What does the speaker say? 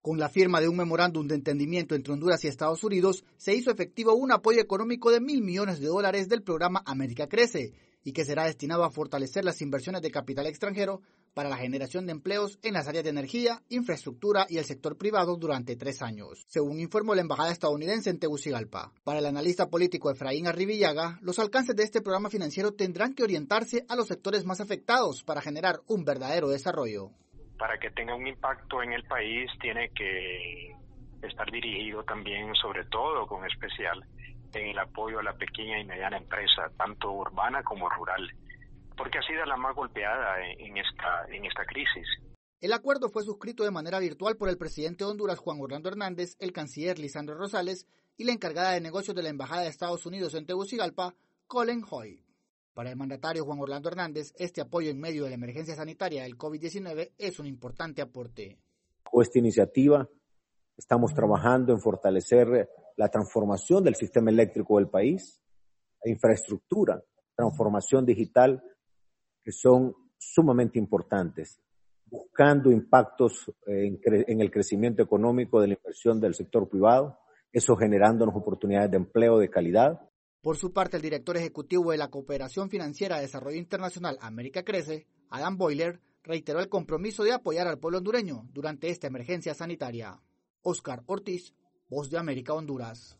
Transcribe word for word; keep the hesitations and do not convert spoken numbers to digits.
Con la firma de un memorándum de entendimiento entre Honduras y Estados Unidos, se hizo efectivo un apoyo económico de mil millones de dólares del programa América Crece y que será destinado a fortalecer las inversiones de capital extranjero para la generación de empleos en las áreas de energía, infraestructura y el sector privado durante tres años, según informó la embajada estadounidense en Tegucigalpa. Para el analista político Efraín Arribillaga, los alcances de este programa financiero tendrán que orientarse a los sectores más afectados para generar un verdadero desarrollo. Para que tenga un impacto en el país tiene que estar dirigido también, sobre todo con especial, en el apoyo a la pequeña y mediana empresa, tanto urbana como rural, porque ha sido la más golpeada en esta, en esta crisis. El acuerdo fue suscrito de manera virtual por el presidente de Honduras, Juan Orlando Hernández, el canciller Lisandro Rosales y la encargada de negocios de la Embajada de Estados Unidos en Tegucigalpa, Colin Hoy. Para el mandatario Juan Orlando Hernández, este apoyo en medio de la emergencia sanitaria del COVID diecinueve es un importante aporte. Con esta iniciativa estamos trabajando en fortalecer la transformación del sistema eléctrico del país, la infraestructura, transformación digital, que son sumamente importantes, buscando impactos en, cre- en el crecimiento económico de la inversión del sector privado, eso generándonos oportunidades de empleo de calidad. Por su parte, el director ejecutivo de la Cooperación Financiera de Desarrollo Internacional América Crece, Adam Boiler, reiteró el compromiso de apoyar al pueblo hondureño durante esta emergencia sanitaria. Oscar Ortiz, Voz de América, Honduras.